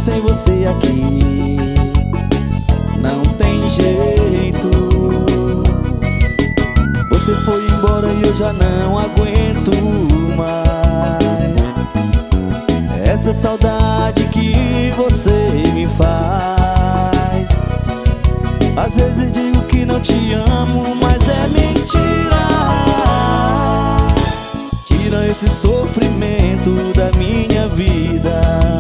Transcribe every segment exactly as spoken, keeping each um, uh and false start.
sem você aqui. Não tem jeito. Você foi embora e eu já não aguento mais essa saudade que você me faz. Às vezes digo que não te amo, mas é mentira. Tira esse sofrimento da minha vida.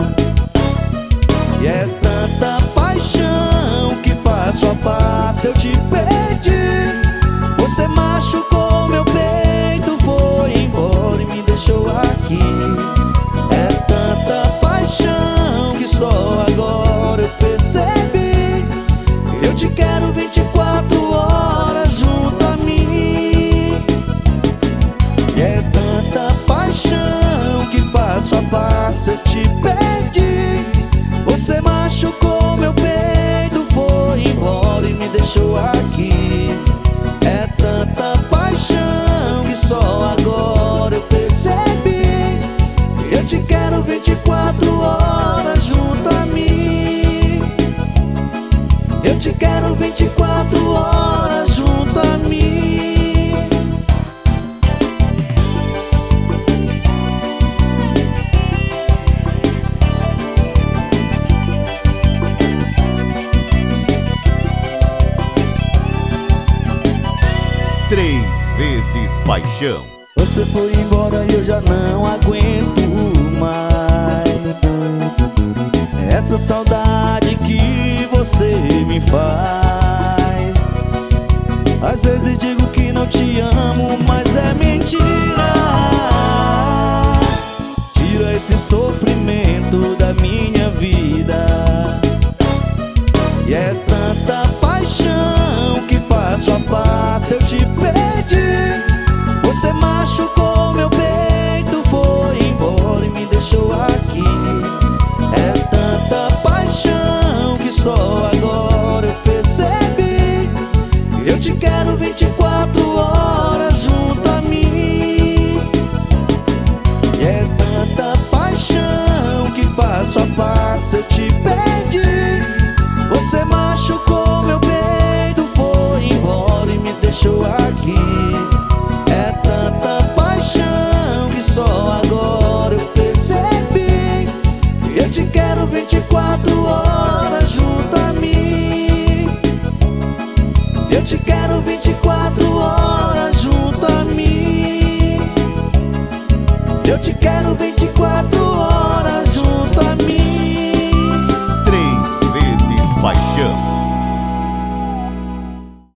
E é tanta paixão que passo a passo eu te perdi. Você machucou meu peito, foi embora e me deixou aqui. É tanta paixão que só agora eu percebi. Eu te quero vinte e quatro horas junto a mim. E é tanta paixão que passo a passo eu te perdi. Você machucou meu peito, foi embora e me deixou aqui. É tanta paixão que só agora eu percebi. Eu te quero vinte e quatro horas junto a mim. Eu te quero vinte e quatro horas junto a mim. Três vezes paixão. Você foi embora e eu já não aguento mais essa saudade que você me faz. Às vezes digo que não te amo, mas é mentira. Tira esse sofrimento da minha vida. E é tanta paixão que passo a passo eu te perdi. Você machucou meu peito, foi embora e me deixou aqui. É tanta paixão que só agora eu percebi. Eu te quero vinte e quatro horas junto a mim. E é tanta paixão que passo a passo eu te perdi. Você machucou meu peito, foi embora e me deixou aqui. É tanta paixão que só agora eu percebi. Eu te quero vinte e quatro horas junto a mim. Eu te quero vinte e quatro horas junto a mim. Eu te quero vinte e quatro horas junto a mim. Três vezes paixão.